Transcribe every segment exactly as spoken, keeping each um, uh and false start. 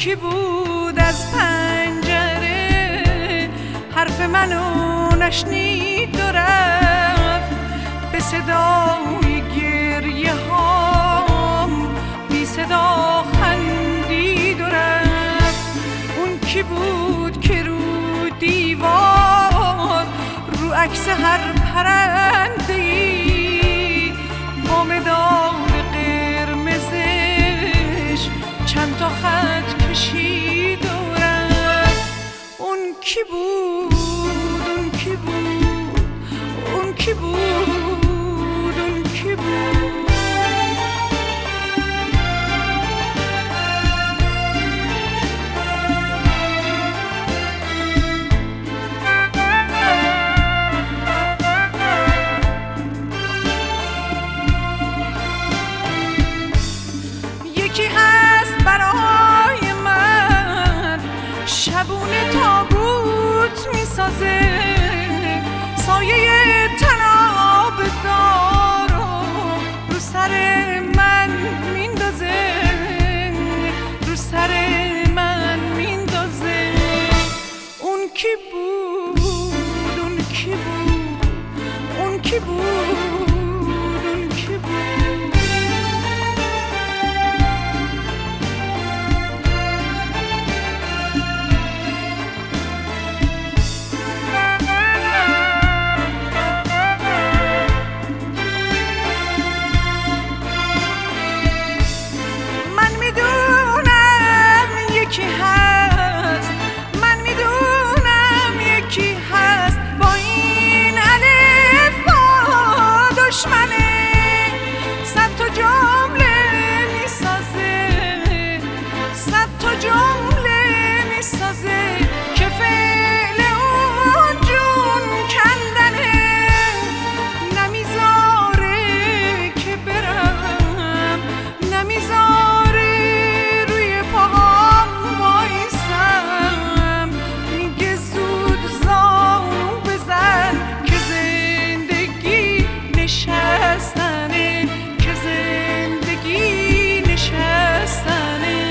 کی بود از پنجره حرف منو نشنید و رفت، به صدای گریه هام بی صدا خندید و رفت. اون کی بود که رو دیوار رو عکس هر پرنده‌ای با مداد قرمزش چند تا خط کشید و رفت. اون کی بود؟ اون کی بود؟ اون کی بود؟ اون کی بود؟ یکی هست برای من شبونه تابوت میسازه، سایه تناب دارو رو سر من میندازه، رو سر من میندازه. اون کی بود؟ اون کی بود؟ اون کی بود؟ اون کی بود؟ یکی هست، من میدونم یکی هست، با این الف با دشمنه صد تا جمله میسازه، صد تا جمله میسازه که فعل اون جون کندنه، نمیذاره که برم، نمیذاره روی پاهام وایسم، میگه زود زانو بزن که زندگی نشستنه، که زندگی نشستنه.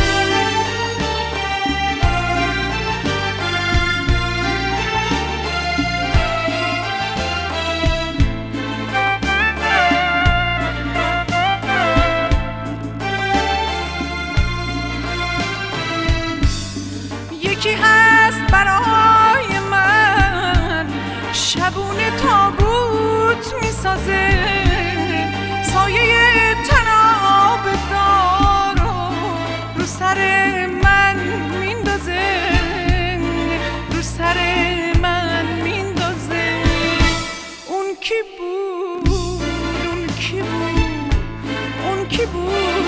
یکی هست برای من شبونه تابوت میسازه، سایه تناب دارو رو سر من میندازه، رو سر من میندازه. اون کی بود؟ اون کی بود؟ اون کی بود؟